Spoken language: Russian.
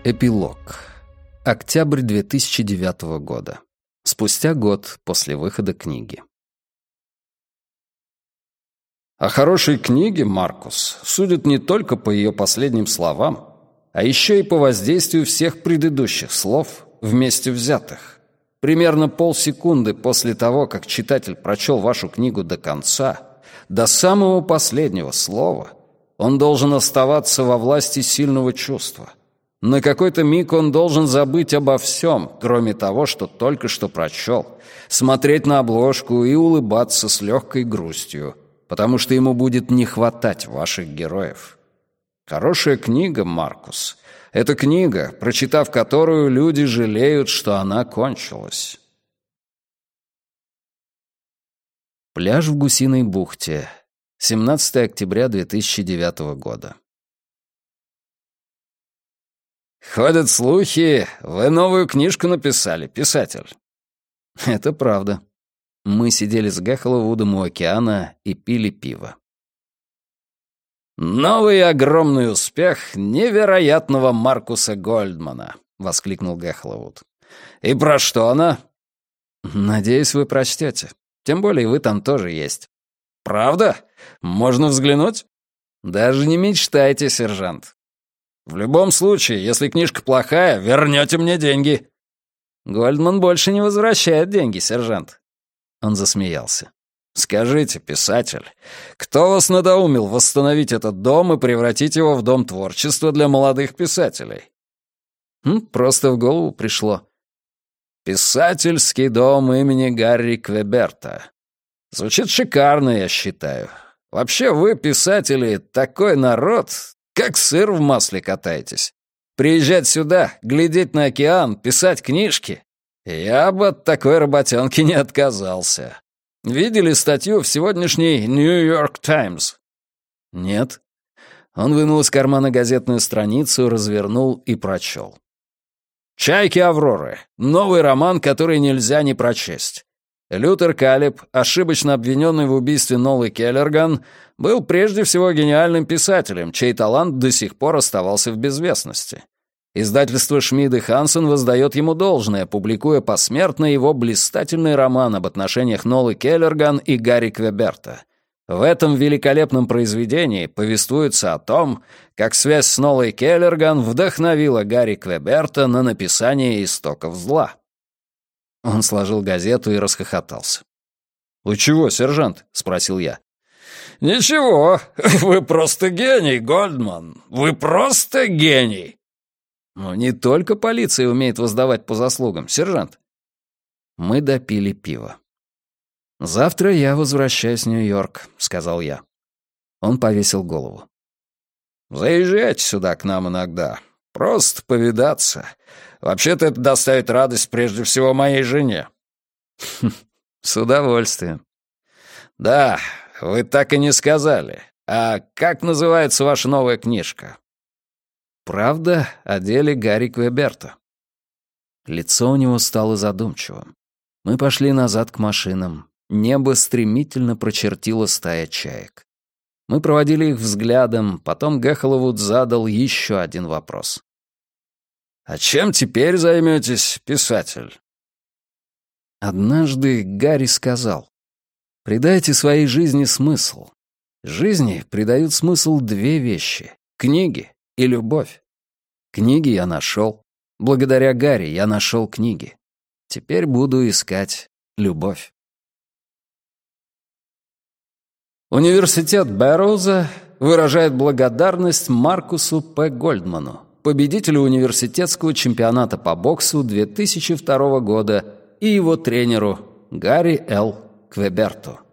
Эпилог. Октябрь 2009 года. Спустя год после выхода книги. О хорошей книге, Маркус, судят не только по ее последним словам, а еще и по воздействию всех предыдущих слов вместе взятых. Примерно полсекунды после того, как читатель прочел вашу книгу до конца, до самого последнего слова, он должен оставаться во власти сильного чувства. На какой-то миг он должен забыть обо всем, кроме того, что только что прочел, смотреть на обложку и улыбаться с легкой грустью, потому что ему будет не хватать ваших героев. Хорошая книга, Маркус, — это книга, прочитав которую люди жалеют, что она кончилась. Пляж в Гусиной бухте. 17 октября 2009 года. Ходят слухи, вы новую книжку написали, писатель. Это правда. Мы сидели с Гэхлвудом у океана и пили пиво. «Новый огромный успех невероятного Маркуса Гольдмана», — воскликнул Гэхлвуд. «И про что она?» «Надеюсь, вы прочтете. Тем более вы там тоже есть». «Правда? Можно взглянуть?» «Даже не мечтайте, сержант». «В любом случае, если книжка плохая, вернете мне деньги». «Гольдман больше не возвращает деньги, сержант». Он засмеялся. «Скажите, писатель, кто вас надоумил восстановить этот дом и превратить его в дом творчества для молодых писателей?» Просто в голову пришло. «Писательский дом имени Гарри Квеберта. Звучит шикарно, я считаю. Вообще вы, писатели, такой народ, как сыр в масле катаетесь. Приезжать сюда, глядеть на океан, писать книжки. Я бы от такой работенки не отказался. Видели статью в сегодняшней «Нью-Йорк Таймс»?» «Нет». Он вынул из кармана газетную страницу, развернул и прочел. «Чайки Авроры. Новый роман, который нельзя не прочесть. Лютер Калеб, ошибочно обвиненный в убийстве Нолы Келлерган, был прежде всего гениальным писателем, чей талант до сих пор оставался в безвестности. Издательство Шмид и Хансен воздает ему должное, публикуя посмертно его блистательный роман об отношениях Нолы Келлерган и Гарри Квеберта. В этом великолепном произведении повествуется о том, как связь с Нолой Келлерган вдохновила Гарри Квеберта на написание «Истоков зла». Он сложил газету и расхохотался. «Вы чего, сержант?» — спросил я. «Ничего, вы просто гений, Гольдман. Вы просто гений!» «Но не только полиция умеет воздавать по заслугам, сержант». Мы допили пиво. «Завтра я возвращаюсь в Нью-Йорк», — сказал я. Он повесил голову. «Заезжайте сюда к нам иногда. Просто повидаться. Вообще-то это доставит радость прежде всего моей жене». «С удовольствием». «Да, вы так и не сказали. А как называется ваша новая книжка?» «Правда о деле Гарри Квеберта». Лицо у него стало задумчивым. Мы пошли назад к машинам. Небо стремительно прочертила стая чаек. Мы проводили их взглядом, потом Гэхлвуд задал еще один вопрос. «А чем теперь займетесь, писатель?» Однажды Гарри сказал: «Придайте своей жизни смысл. Жизни придают смысл две вещи — книги и любовь. Книги я нашел. Благодаря Гарри я нашел книги. Теперь буду искать любовь». Университет Бэрроуза выражает благодарность Маркусу П. Гольдману, победителю университетского чемпионата по боксу 2002 года и его тренеру Гарри Л. Квеберту.